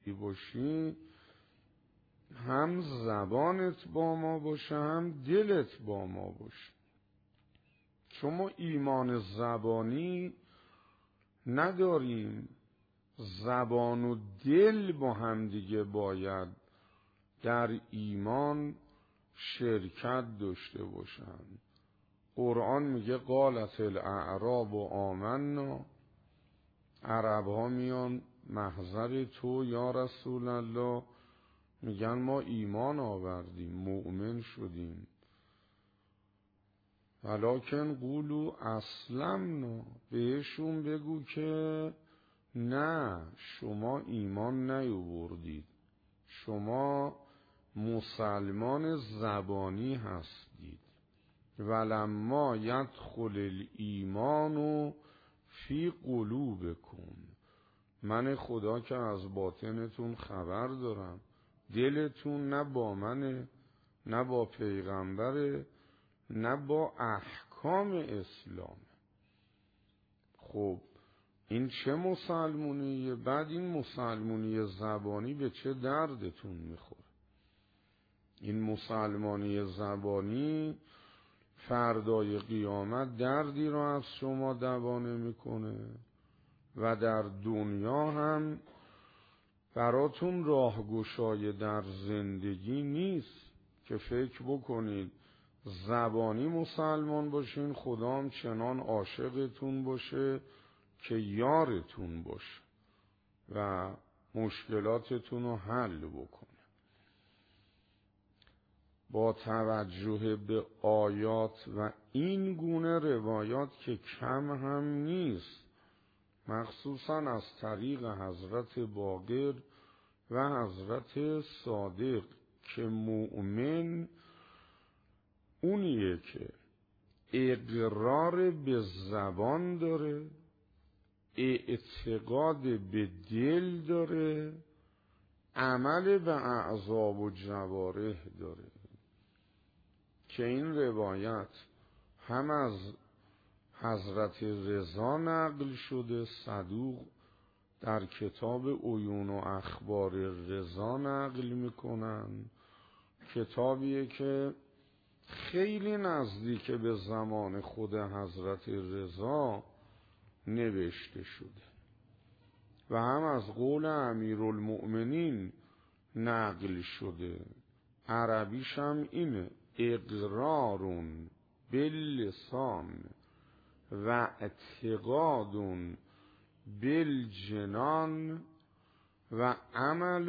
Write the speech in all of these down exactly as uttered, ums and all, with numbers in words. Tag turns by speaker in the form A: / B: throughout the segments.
A: باشی هم زبانت با ما باشه هم دلت با ما باشه. چون ما ایمان زبانی نداریم، زبان و دل با هم دیگه باید در ایمان شرکت داشته باشن. قرآن میگه قالت الاعراب و آمنا، عرب ها میان محضر تو یا رسول الله، میگن ما ایمان آوردیم، مؤمن شدیم. ولکن قولوا اسلمنا، بهشون بگو که نه، شما ایمان نیاوردید، شما مسلمان زبانی هستید. ولما یدخل الایمان فی قلوبکم، من خدا که از باطنتون خبر دارم، دلتون نه با منه، نه با پیغمبره، نه با احکام اسلام. خب این چه مسلمونیه؟ بعد این مسلمونی زبانی به چه دردتون میخوره؟ این مسلمانی زبانی فردای قیامت دردی را از شما دوانه میکنه و در دنیا هم براتون راهگشای در زندگی نیست که فکر بکنید زبانی مسلمان باشین خدا هم چنان عاشقتون باشه که یارتون باشه و مشکلاتتون رو حل بکنه. با توجه به آیات و این گونه روایات که کم هم نیست، مخصوصا از طریق حضرت باقر و حضرت صادق که مؤمن اونیه که اقرار به زبان داره، اعتقاد به دل داره، عمل به اعضا و جوارح داره. که این روایت هم از حضرت رضا نقل شده، صدوق در کتاب عیون و اخبار رضا نقل میکنن، کتابیه که خیلی نزدیک به زمان خود حضرت رضا نوشته شده و هم از قول امیرالمؤمنین نقل شده. عربیش هم اینه: اقرارون باللسان و اعتقاد بالجنان و عمل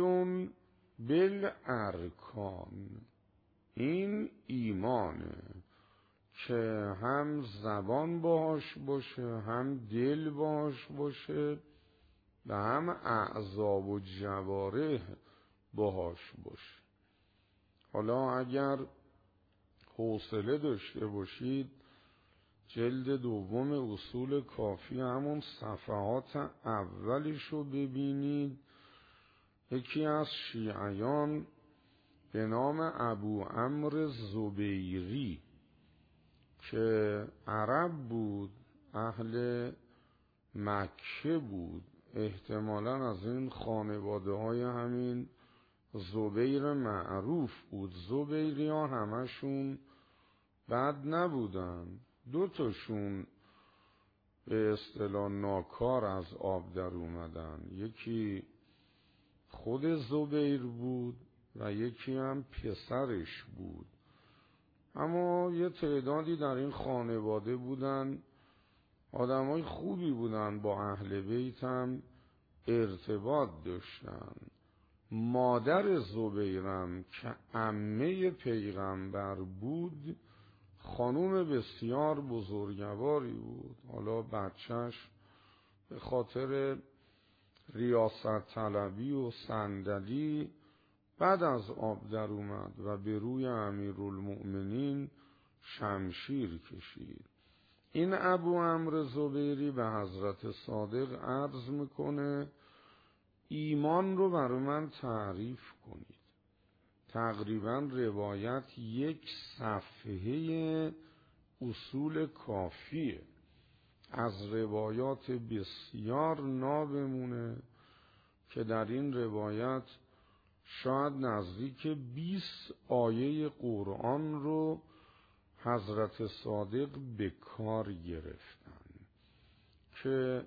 A: بالارکان. این ایمانه که هم زبان باش باشه، هم دل باش باشه و هم اعضا و جوارح باش باشه. حالا اگر حوصله داشته باشید جلد دوم اصول کافی همون صفحات اولشو ببینید. یکی از شیعیان به نام ابو عمرو زبیری که عرب بود، اهل مکه بود، احتمالاً از این خانواده های همین زبیر معروف بود. زبیری ها همشون بد نبودن، دو تاشون به اصطلاح ناکار از آب در اومدن. یکی خود زبیر بود و یکی هم پسرش بود. اما یه تعدادی در این خانواده بودن، آدمای خوبی بودن، با اهل بیت هم ارتباط داشتن. مادر زبیرم که عمه پیغمبر بود خانوم بسیار بزرگواری بود. حالا بچهش به خاطر ریاست طلبی و صندلی بعد از آب در اومد و به روی امیرالمؤمنین شمشیر کشید. این ابو عمرو زبیری به حضرت صادق عرض میکنه ایمان رو برای من تعریف کنید. تقریبا روایت یک صفحه اصول کافیه، از روایات بسیار نابمونه که در این روایت شاید نزدیک بیست آیه قرآن رو حضرت صادق به کار گرفتن که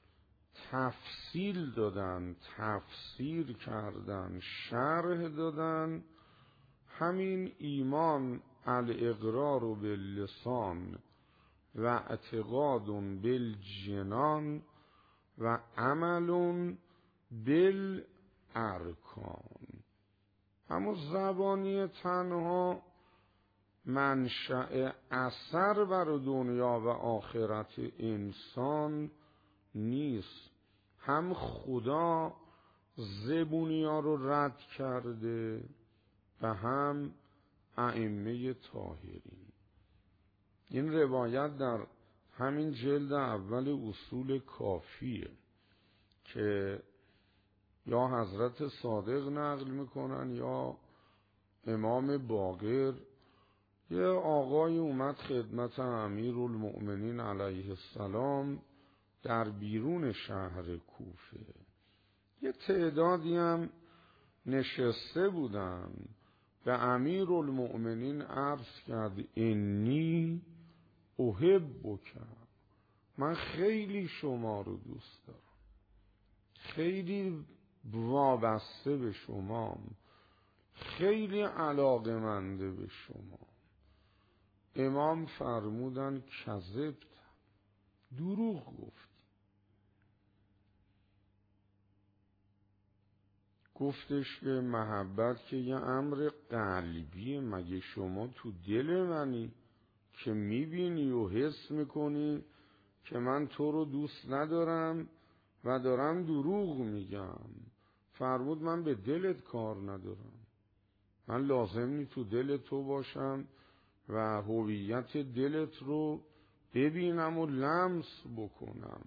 A: تفصیل دادن، تفسیر کردن، شرح دادن. همین ایمان الاقرار باللسان و اعتقاد بالجنان و عمل بالارکان. اما زبانی تنها منشأ اثر بر دنیا و آخرت انسان نیست. هم خدا زبونیا رو رد کرده و هم ائمه طاهرین. این روایت در همین جلد اول اصول کافیه که یا حضرت صادق نقل میکنن یا امام باقر. یه آقای اومد خدمت امیرالمؤمنین علیه السلام در بیرون شهر کوفه. یه تعدادی هم نشسته بودن. به امیرالمؤمنین عرض کرد انی احبک، من خیلی شما رو دوست دارم، خیلی وابسته به شما، خیلی علاقه‌منده به شما. امام فرمودن کذبت، دروغ گفت. گفتش که محبت که یه امر قلبیه، مگه شما تو دل منی که میبینی و حس میکنی که من تو رو دوست ندارم و دارم دروغ میگم؟ فرمود من به دلت کار ندارم، من لازم نی تو دل تو باشم و هویت دلت رو ببینم و لمس بکنم.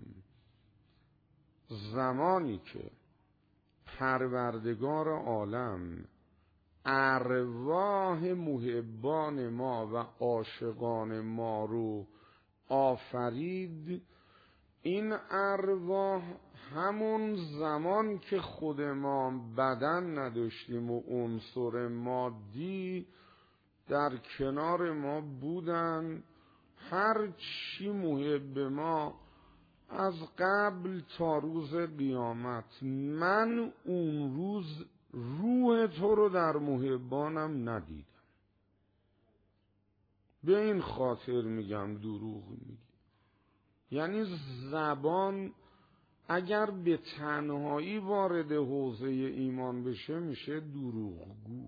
A: زمانی که پروردگار عالم ارواح محبان ما و عاشقان ما رو آفرید، این ارواح همون زمان که خود ما بدن نداشتیم و عنصر مادی در کنار ما بودن، هر چی محب ما از قبل تا روز قیامت. من اون روز روح تو رو در محبانم ندیدم. به این خاطر میگم دروغ میگی. یعنی زبان اگر به تنهایی وارد حوزه ایمان بشه میشه دروغگو،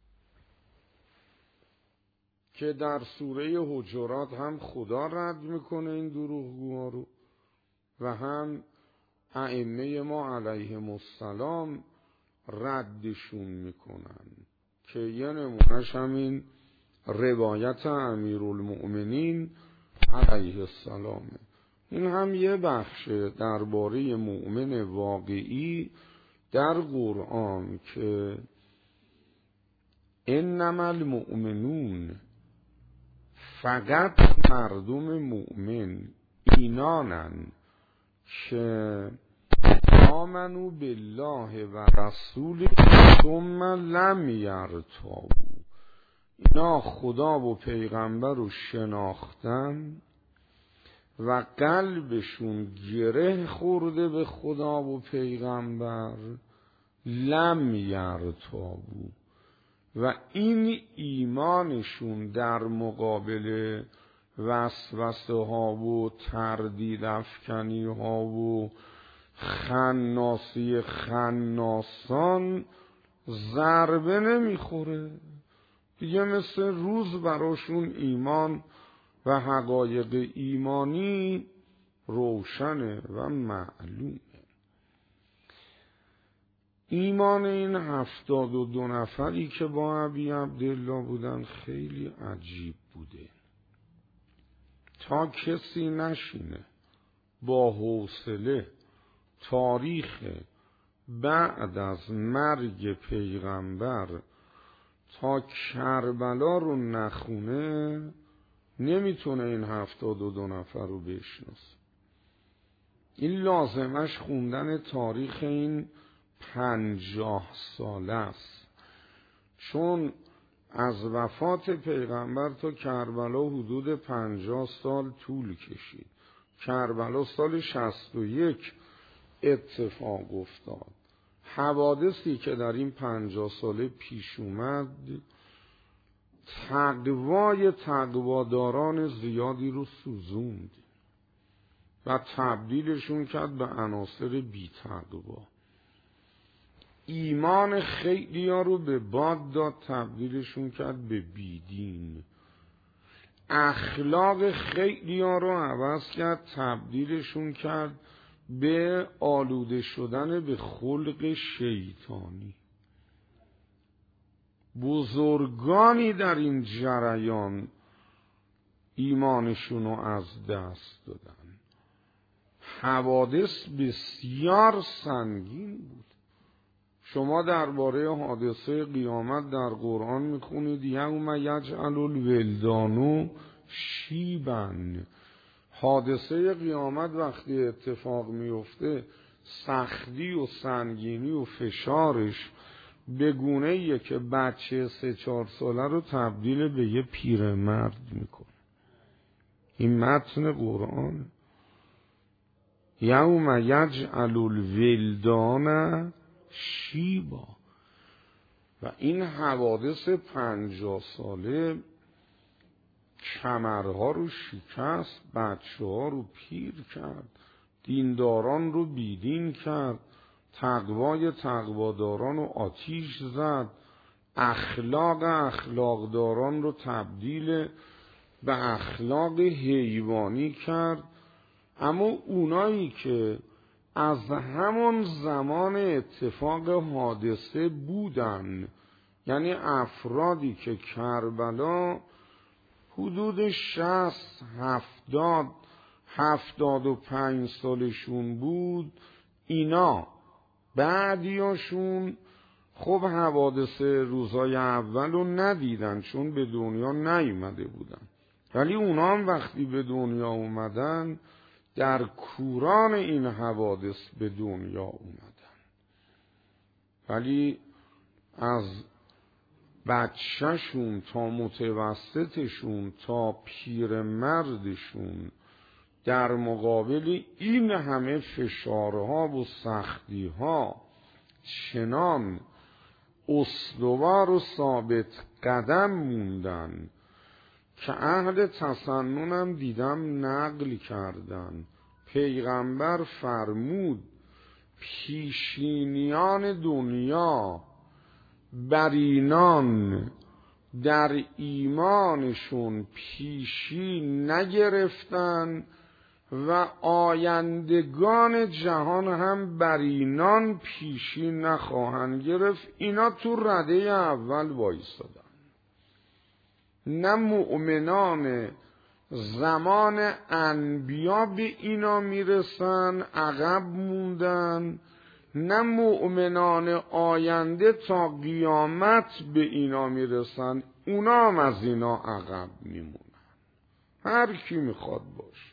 A: که در سوره حجرات هم خدا رد میکنه این دروغگوها رو و هم ائمه ما علیهم السلام ردشون میکنن، که یه نمونهش همین روایت امیرالمؤمنین علیه السلامه. این هم یه بخش درباره مؤمن واقعی در قرآن که انما المؤمنون، فقط مردم مؤمن اینانن که آمنو بالله و رسوله ثم لم یرتابوا، اینا خدا و پیغمبر رو شناختن و قلبشون گره خورده به خدا و پیغمبر، لم یرتابوا، و این ایمانشون در مقابل وسوسه ها و تردید افکنی ها و خناسی خناسان ضربه نمیخوره دیگه. مثل روز براشون ایمان و حقایق ایمانی روشنه و معلومه. ایمان این هفتاد و دو نفری که با ابی عبدالله بودن خیلی عجیب بوده. تا کسی نشینه با حوصله تاریخ بعد از مرگ پیغمبر تا کربلا رو نخونه، نمیتونه این هفتاد و دو نفر رو بشناسه. این لازمش خوندن تاریخ این پنجاه ساله است، چون از وفات پیغمبر تا کربلا حدود پنجاه سال طول کشید. کربلا سال شصت و یک اتفاق افتاد. حوادثی که در این پنجاه ساله پیش اومد تقوای تقواداران زیادی رو سوزوند و تبدیلشون کرد به عناصر بی تقوا. ایمان خیلی ها رو به باد داد، تبدیلشون کرد به بیدین. اخلاق خیلی ها رو عوض کرد، تبدیلشون کرد به آلوده شدن به خلق شیطانی. بزرگانی در این جریان ایمانشون رو از دست دادن. حوادث بسیار سنگین بود. شما درباره حادثه قیامت در قرآن میخونید یوم یجعل الولدان شیبا. حادثه قیامت وقتی اتفاق میفته سختی و سنگینی و فشارش به گونه‌ایه که بچه سه چهار ساله رو تبدیل به یه پیرمرد میکنه. این متن قرآن. یوم یجعل الولدان شیبا. و این حوادث پنجاه ساله کمرها رو شکست، بچه ها رو پیر کرد، دینداران رو بیدین کرد، تقوای تقواداران رو آتیش زد، اخلاق اخلاقداران رو تبدیل به اخلاق حیوانی کرد. اما اونایی که از همون زمان اتفاق حادثه بودن، یعنی افرادی که کربلا حدود شصت هفتاد هفتاد و پنج سالشون بود، اینا بعدیاشون خب حوادث روزای اول رو ندیدن چون به دنیا نیومده بودن، ولی اونا هم وقتی به دنیا اومدن در کوران این حوادث به دنیا اومدن. ولی از بچهشون تا متوسطشون تا پیرمردشون در مقابل این همه فشارها و سختیها چنان استوار و ثابت قدم موندن که اهل تسننم دیدم نقل کردن. پیغمبر فرمود پیشینیان دنیا بر اینان در ایمانشون پیشی نگرفتن و آیندگان جهان هم بر اینان پیشی نخواهند گرفت. اینا تو رده اول وایسادن. نه مؤمنان زمان انبیا به اینا میرسن، عقب موندن، نه مؤمنان آینده تا قیامت به اینا میرسن، اونا هم از اینا عقب میمونن. هر کی میخواد باش.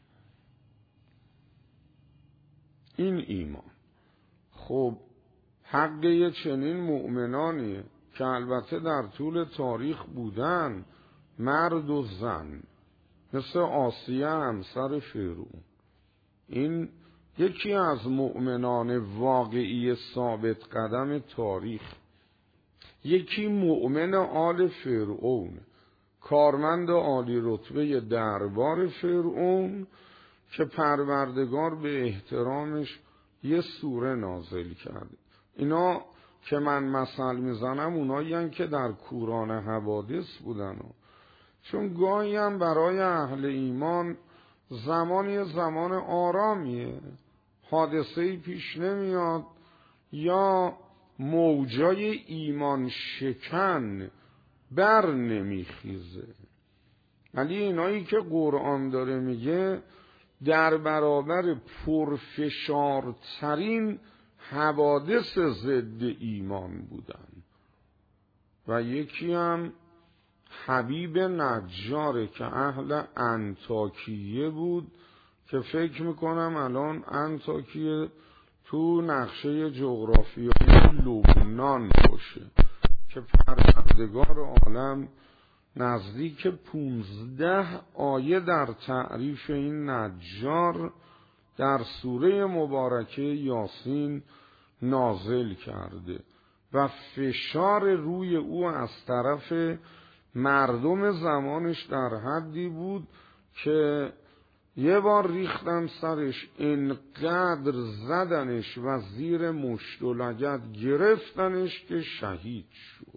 A: این ایمان خب حق چنین مؤمنانیه که البته در طول تاریخ بودن، مرد و زن، مثل آسیه همسر فرعون. این یکی از مؤمنان واقعی ثابت قدم تاریخ. یکی مؤمن آل فرعون، کارمند عالی رتبه دربار فرعون که پروردگار به احترامش یه سوره نازل کرده. اینا که من مثل میزنم اونایی هستند که در کوران حوادث بودن و چون گاهی هم برای اهل ایمان زمانی زمان آرامیه، حادثه‌ای پیش نمیاد یا موجای ایمان شکن بر نمیخیزه. ولی اینایی که قرآن داره میگه در برابر پرفشارترین حوادث ضد ایمان بودن. و یکی هم حبیب نجاره که اهل انطاکیه بود که فکر میکنم الان انطاکیه تو نقشه جغرافیایی لبنان باشه که پروردگار عالم نزدیک پونزده آیه در تعریف این نجار در سوره مبارکه یاسین نازل کرده و فشار روی او از طرف مردم زمانش در حدی بود که یه بار ریختن سرش، انقدر زدنش و زیر مشت و لگد گرفتنش که شهید شد.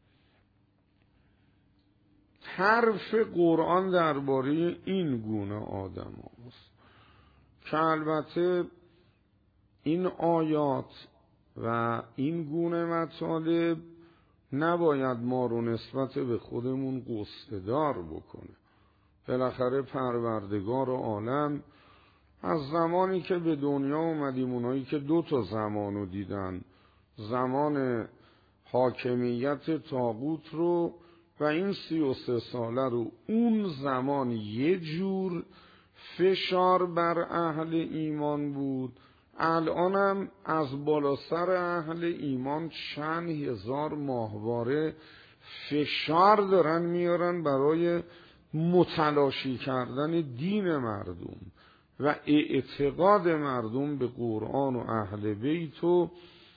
A: حرف قرآن درباره این گونه آدم هاست که البته این آیات و این گونه مطالب نباید ما رو نسبت به خودمون قصه‌دار بکنه. بالاخره پروردگار عالم از زمانی که به دنیا اومدیم، اونایی که دو تا زمانو دیدن، زمان حاکمیت طاغوت رو و این سی و سه ساله رو، اون زمان یه جور فشار بر اهل ایمان بود، الانم از بالا سر اهل ایمان چند هزار ماهواره فشار دارن میارن برای متلاشی کردن دین مردم و اعتقاد مردم به قرآن و اهل بیت و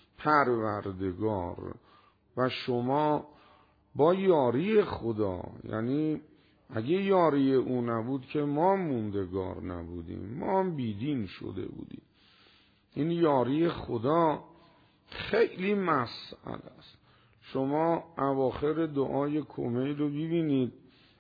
A: پروردگار. و شما با یاری خدا، یعنی اگه یاری او نبود که ما موندگار نبودیم، ما هم بیدین شده بودیم. این یاری خدا خیلی مسئله است. شما اواخر دعای کمیل رو ببینید،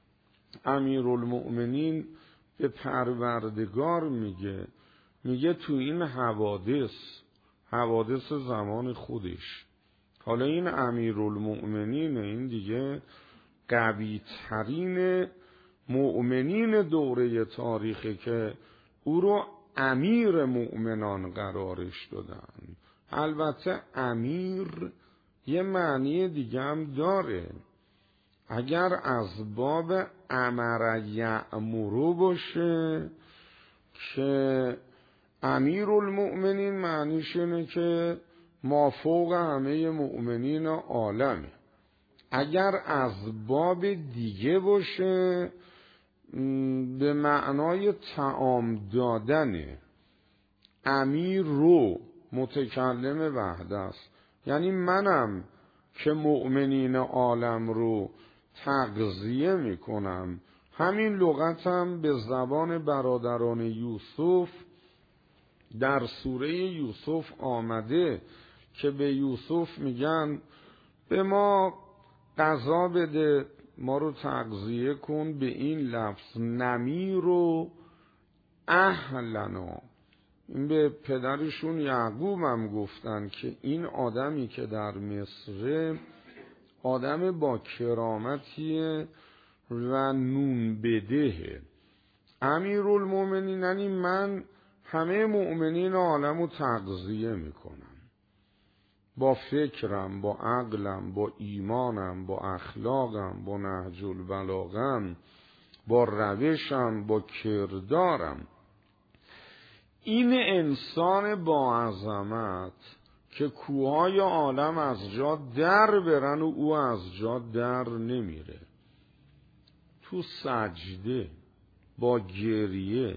A: امیرالمؤمنین به پروردگار میگه میگه تو این حوادث حوادث زمان خودش، حالا این امیرالمؤمنین، این دیگه قوی ترین مؤمنین دوره تاریخه که او رو امیر مؤمنان قرارش دادن. البته امیر یه معنی دیگه هم داره. اگر از باب امر یأمر باشه که امیرالمؤمنین معنیش اینه که مافوق همه مؤمنین عالمه. اگر از باب دیگه باشه به معنای طعام دادنه. امیر رو متکلم وحده است، یعنی منم که مؤمنین عالم رو تغذیه میکنم. همین لغتم به زبان برادران یوسف در سوره یوسف آمده که به یوسف میگن به ما غذا بده، ما رو تغذیه کن، به این لفظ نمیر و اهلنا. این به پدرشون یعقوب هم گفتن که این آدمی که در مصر آدم با کرامتیه و نون بدهه. امیرالمؤمنین یعنی من همه مؤمنین عالم رو تغذیه میکنم، با فکرم، با عقلم، با ایمانم، با اخلاقم، با نهج البلاغم، با روشم، با کردارم. این انسان با عظمت که کوههای عالم از جا در برن و او از جا در نمیره، تو سجده با گریه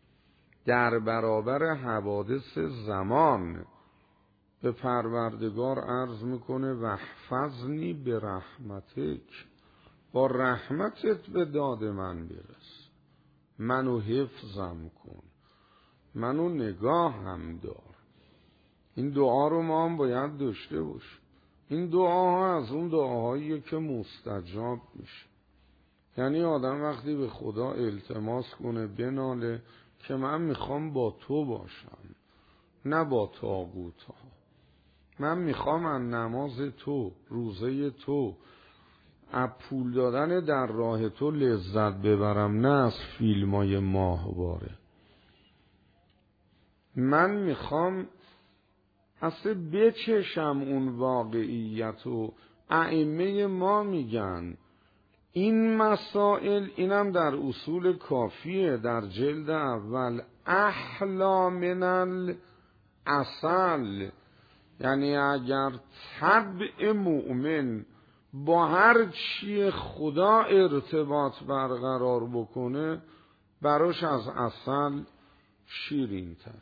A: در برابر حوادث زمان به پروردگار عرض میکنه واحفظنی به رحمتک، با رحمتت به داد من برس، منو حفظم کن، منو نگاه هم دار. این دعا رو ما هم باید داشته باش. این دعاها از اون دعاهاییه که مستجاب میشه. یعنی آدم وقتی به خدا التماس کنه، بناله که من میخوام با تو باشم نه با طاغوت ها، من میخوام از نماز تو، روزه تو، از پول دادن در راه تو لذت ببرم، نه از فیلم های ماهواره. من میخوام اصلا بچشم اون واقعیت. و ائمه ما میگن این مسائل، اینم در اصول کافیه در جلد اول، احلا من اصل، یعنی اگر طبع مؤمن با هر چی خدا ارتباط برقرار بکنه براش از اصل شیرین تر،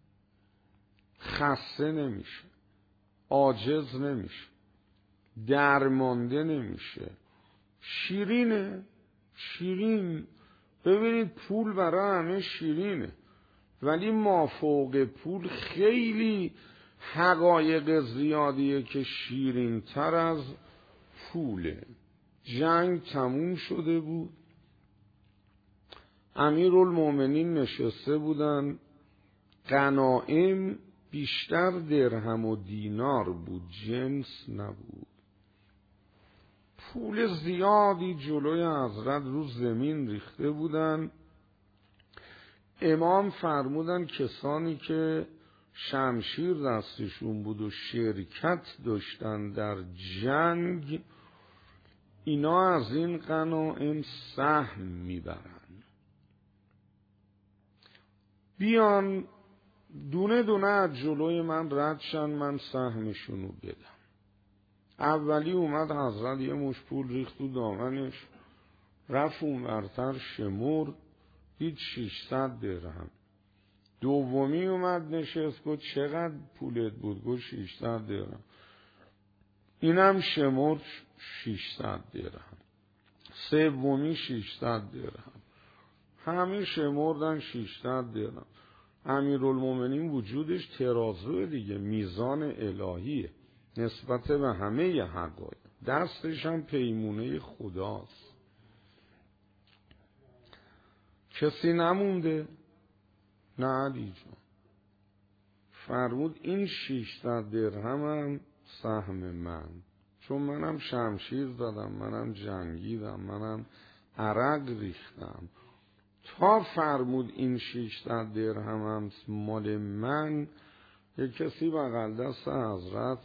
A: خسته نمیشه، عاجز نمیشه، درمانده نمیشه، شیرینه. شیرین. ببینید پول برای همه شیرینه، ولی مافوق پول خیلی حقایق زیادیه که شیرین تر از پوله. جنگ تموم شده بود، امیرالمومنین نشسته بودن، غنایم بیشتر درهم و دینار بود، جنس نبود. پول زیادی جلوی حضرت رو زمین ریخته بودن. امام فرمودن کسانی که شمشیر دستشون بود و شرکت داشتن در جنگ، اینا از این غنایم سهم میبرن. بیان دونه دونه از جلوی من رد شن، من سهمشونو بدم. اولی اومد حضرت یه مش پول ریخت تو دامنش، رفت اونورتر شمرد، دید ششصد درهم. دومی اومد نشست، گفت چقدر پولت بود؟ گفت ششصد درهم. اینم شمرد، ششصد درهم. سومی ششصد درهم. همه شمردن ششصد درهم. امیرالمومنین وجودش ترازو دیگه، میزان الهیه نسبت به همه حقایق، دستش هم پیمونه خداست. کسی نمونده؟ نه علی جان. فرمود این ششصد درهمم سهم من، چون منم شمشیر زدم، منم جنگیدم، منم عرق ریختم. تا فرمود این ششصد درهمم مال من، یک کسی بغل دست حضرت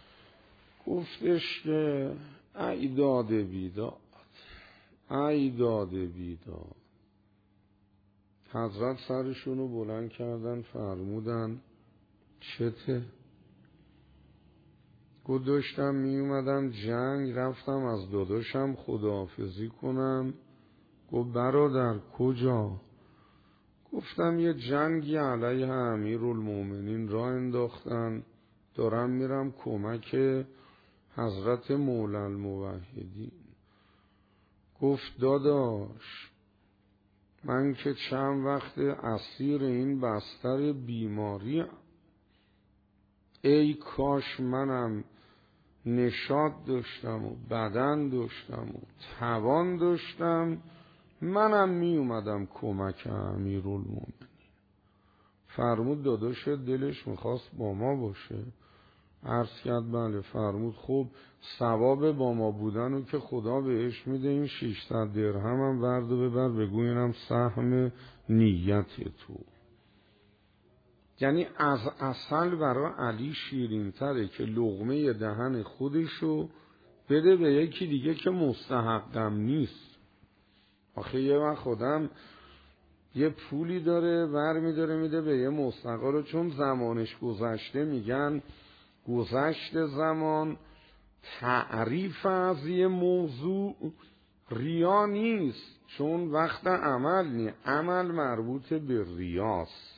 A: گفتش که ای داد بیداد، ای داد بیداد. حضرت سرشونو بلند کردن، فرمودن چته؟ گفت داشتم می اومدم جنگ، رفتم از داداشم خداحافظی کنم. گفت برادر کجا؟ گفتم یه جنگی علیه امیرالمومنین راه انداختن، دارم میرم کمک حضرت مولا الموحدین. گفت داداش من که چند وقت اسیر این بستر بیماری، ای کاش منم نشاط داشتم و بدن داشتم و توان داشتم، منم می اومدم کمک امیرالمومنین. فرمود داداش دلش میخواست با ما باشه؟ عرض کرد بله. فرمود خب ثواب با ما بودن و که خدا بهش میده، این ششصد درهم هم ورد و ببر بگو اینم سهم نیت تو. یعنی از اصل برای علی شیرین تره که لقمه دهن خودشو بده به یکی دیگه که مستحقم نیست. آخه یه وقت خودم یه پولی داره ور میداره میده به یه مستحق رو، چون زمانش گذشته میگن گذشت زمان. تعریف از یه موضوع ریا نیست، چون وقت عمل نیست، عمل مربوط به ریاست.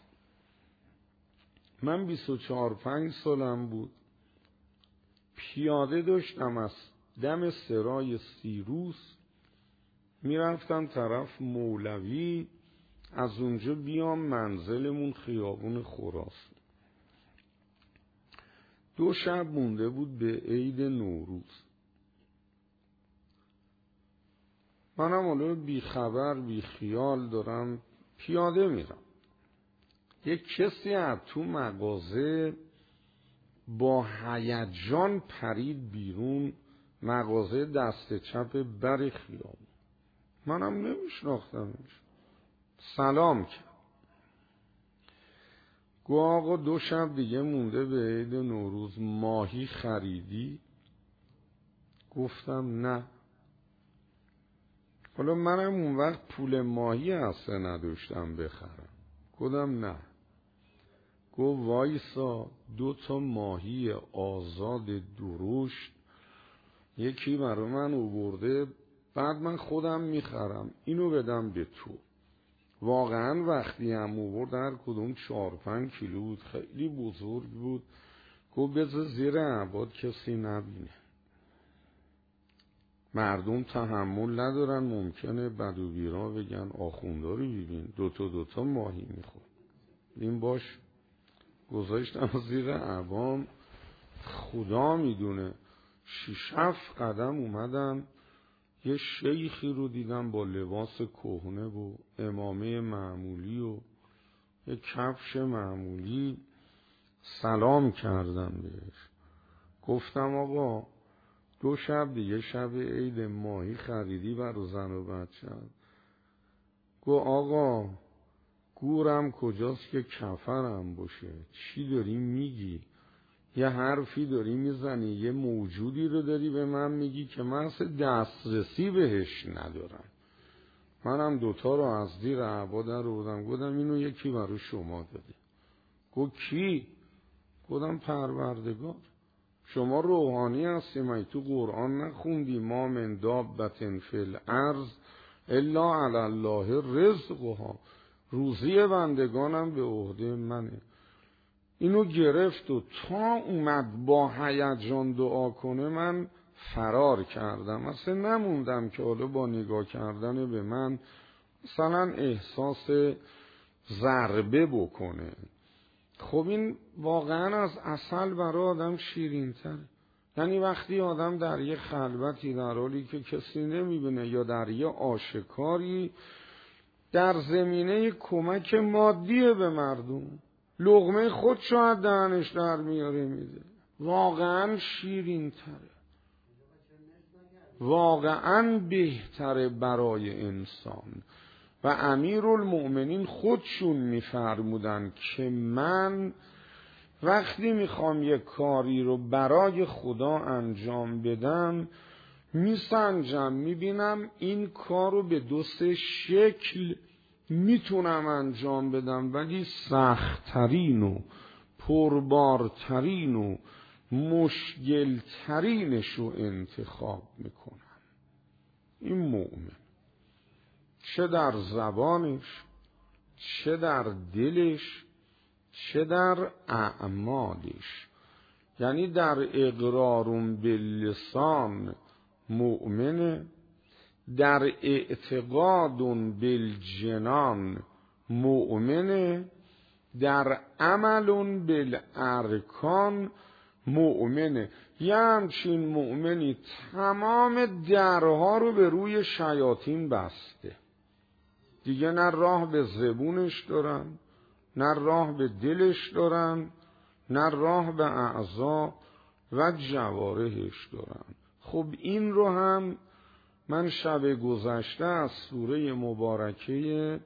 A: من بیست و چهار پنج سالم بود، پیاده داشتم از دم سرای سیروس میرفتم طرف مولوی، از اونجا بیام منزلمون خیابون خراسان. دو شب مونده بود به عید نوروز. منم حالا بی خبر بی خیال دارم پیاده میرم. یک کسی از تو مغازه با هیجان پرید بیرون، مغازه دست چپ بر خیابون. منم نمیشناختمش، سلام کرد. گو آقا دو شب دیگه مونده به عید نوروز، ماهی خریدی؟ گفتم نه. حالا منم اون وقت پول ماهی اصلا نداشتم بخرم. گفتم نه. گفت وایسا، دو تا ماهی آزاد درشت یکی برای من آورده، بعد من خودم میخرم، اینو بدم به تو. واقعا وقتی هم آورد هر کدوم چهار پنج کیلو بود، خیلی بزرگ بود. گفت بذار زیر عباد کسی نبینه، مردم تحمل ندارن، ممکنه بدوبیرا بگن آخوندا رو ببین دوتا دوتا ماهی میخورد. این باش گذاشتم زیر عبام. خدا میدونه شش هفت قدم اومدم یه شیخی رو دیدم با لباس کهنه و عمامه معمولی و یه کفش معمولی. سلام کردم بهش، گفتم آقا دو شب دیگه شب عید ماهی خریدی برای زن و بچه؟ گو آقا گورم کجاست که کفرم باشه؟ چی داری میگی؟ یه حرفی داری میزنی، یه موجودی رو داری به من میگی که من اصلا دسترسی بهش ندارم. منم دوتا رو از زیر عبا در آوردم، گفتم اینو یکی برای شما داده. گو کی؟ گفتم پروردگار. شما روحانی هستی، من تو قرآن نخوندی ما من دابة فی الارض الا علی الله رزقها، روزی بندگانم به عهده منه. اینو گرفت و تا اومد با هیجان دعا کنه من فرار کردم، اصلا نموندم که حالا با نگاه کردن به من مثلا احساس ضربه بکنه. خب این واقعا از عسل برای آدم شیرین تره. یعنی وقتی آدم در یه خلوتی در حالی که کسی نمیبینه یا در یه آشکاری در زمینه کمک مادی به مردم لقمه خود شاید دهنش در میاره میده، واقعا شیرین تره، واقعا بهتره برای انسان. و امیرالمؤمنین خودشون میفرمودن که من وقتی میخوام یک کاری رو برای خدا انجام بدم میسنجم، میبینم این کار رو به دو سه شکل میتونم انجام بدم، ولی سخت‌ترین و پربارترین و مشکلترینش رو انتخاب میکنم. این مؤمن چه در زبانش، چه در دلش، چه در اعمالش، یعنی در اقرارم باللسان مؤمنه، در اعتقاد بالجنان مؤمنه، در عمل بالارکان مؤمنه. یه همچین مؤمنی تمام درها رو به روی شیاطین بسته، دیگه نه راه به زبونش دارن، نه راه به دلش دارن، نه راه به اعضا و جوارحش دارن. خب این رو هم من شب گذشته از سوره مبارکه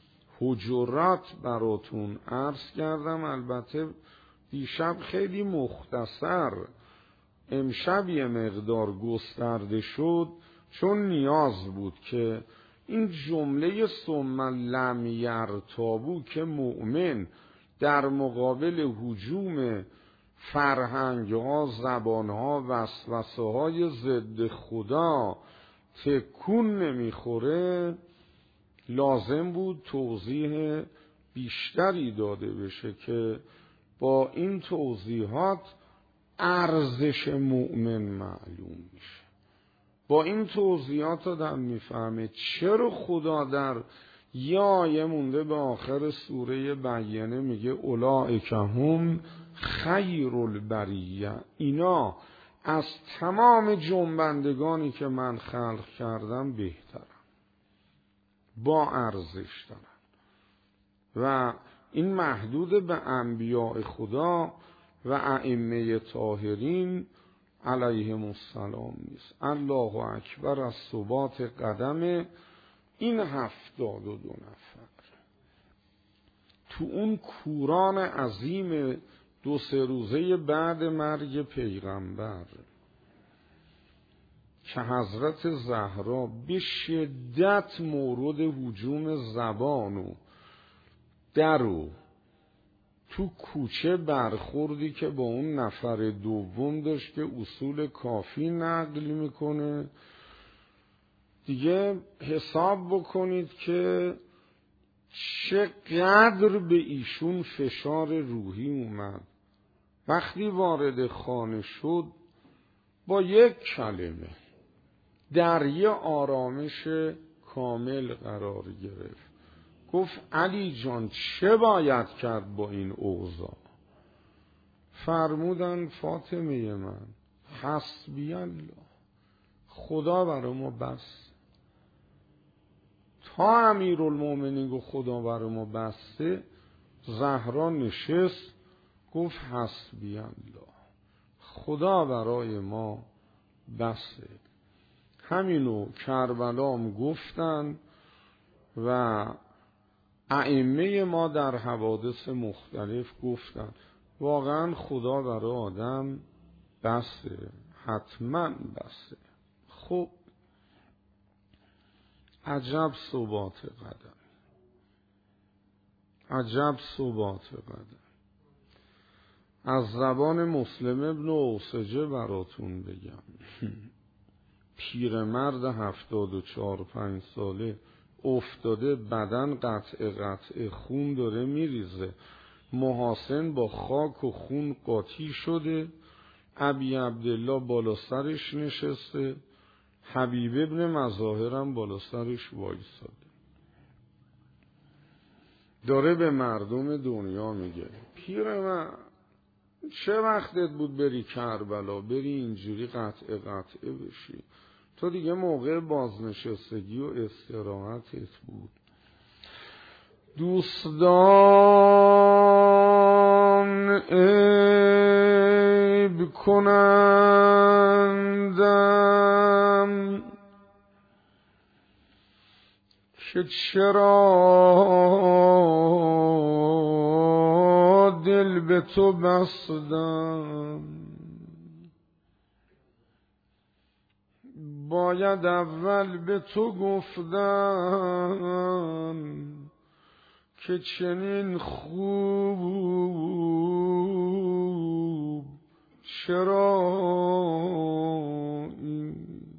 A: حجرات براتون عرض کردم، البته دیشب خیلی مختصر، امشب یه مقدار گسترده شد چون نیاز بود که این جمله ثم لم یرتابوا که مؤمن در مقابل هجوم فرهنگ ها، زبان ها، وسوسه های ضد خدا تکون نمیخوره، لازم بود توضیح بیشتری داده بشه که با این توضیحات ارزش مؤمن معلوم میشه. با این توضیحات آدم میفهمه چرا خدا در یه آیه مونده به آخر سوره بینه میگه اولئک هم خیر البریه، اینا از تمام جنبندگانی که من خلق کردم بهترن، با ارزش دارن. و این محدود به انبیاء خدا و ائمه طاهرین علیهم السلام نیست. الله اکبر از ثبات قدم این هفتاد و دو نفر تو اون کوران عظیم دو سه روزه بعد مرگ پیغمبر که حضرت زهرا به شدت مورد هجوم زبان و در و تو کوچه برخوردی که با اون نفر دوم داشت که اصول کافی نقل میکنه، دیگه حساب بکنید که چقدر به ایشون فشار روحی اومد. وقتی وارد خانه شد با یک کلمه در یه آرامش کامل قرار گرفت. گفت علی جان چه باید کرد با این اوضاع؟ فرمودن فاطمه من حسبی الله، خدا برای ما بس. تا امیرالمومنین گفت خدا برای ما بسته، زهرا نشست گفت حسبی الله، خدا برای ما بسه. همینو کربلام گفتن و ائمه ما در حوادث مختلف گفتن واقعا خدا برای آدم بسه، حتما بسه. خب عجب ثبات قدم، عجب ثبات قدم. از زبان مسلم ابن اوسجه براتون بگم. پیرمرد هفتاد و چهار پنج ساله افتاده، بدن قطع قطع خون داره میریزه، محاسن با خاک و خون قاطی شده، ابی عبدالله بالا سرش نشسته، حبیب ابن مظاهرم بالا سرش وایساده، داره به مردم دنیا میگه پیرمرد چه وقتت بود بری کربلا، بری اینجوری قطع قطعه بشی؟ تو دیگه موقع بازنشستگی و استراحتت بود. دوستان عیب کنندم که چرا دل به تو بستم، باید اول به تو گفتم که چنین خوب چرا این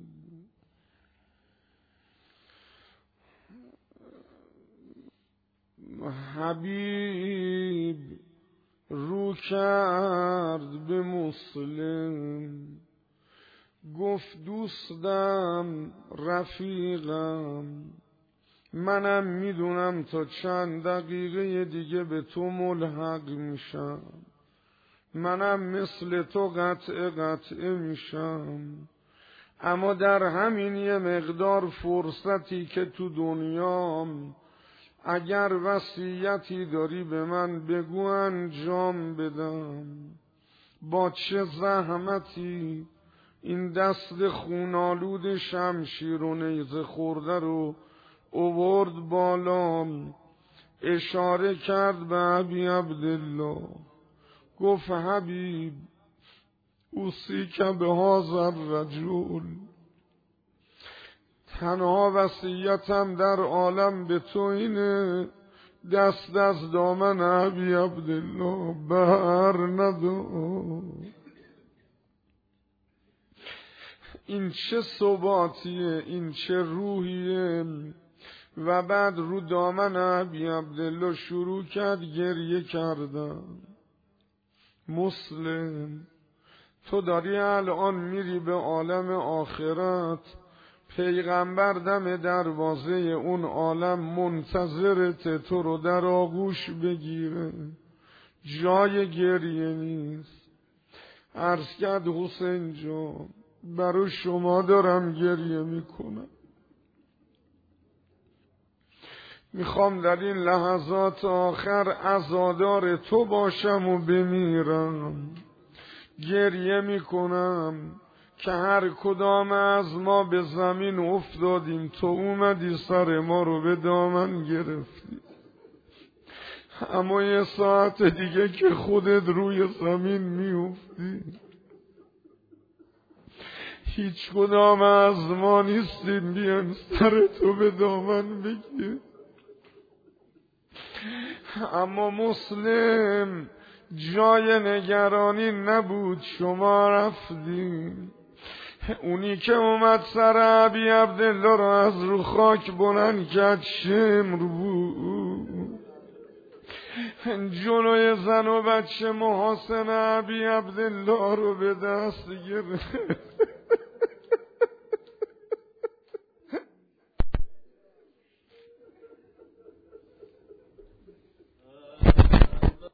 A: حبیب رو کرد به مسلم، گفت دوستم رفیقم، منم میدونم تا چند دقیقه دیگه به تو ملحق میشم، منم مثل تو قطع قطعه میشم، اما در همین یه مقدار فرصتی که تو دنیام اگر وصیتی داری به من بگو انجام بدم. با چه زحمتی این دست خونالود شمشیر و نیزه خورده رو اوورد بالا، اشاره کرد به ابی عبدالله، گفت حبیب اوصیک بهذا الرجل، تنها وصیتم در عالم به تو اینه دست از دامن ابی عبدالله بر ندار. این چه ثباتیه، این چه روحیه. و بعد رو دامن ابی عبدالله شروع کرد گریه کردن. مسلم تو داری الان میری به عالم آخرت، پیغمبر دم دروازه اون عالم منتظرت تو رو در آغوش بگیره، جای گریه نیست. عرض کرد حسین جان برای شما دارم گریه میکنم، میخوام در این لحظات آخر عزادار تو باشم و بمیرم. گریه میکنم که هر کدام از ما به زمین افتادیم، تو اومدی سر ما رو به دامن گرفتی، اما یه ساعت دیگه که خودت روی زمین میافتی، هیچ کدام از ما نیستیم بیان سر تو به دامن بگیر. اما مسلم جای نگرانی نبود، شما رفتیم. اونی که اومد سر ابی عبدالله رو از رو خاک بلند کرد شمر بود. جلوی زن و بچه محاسن ابی عبدالله رو به دست گرفت.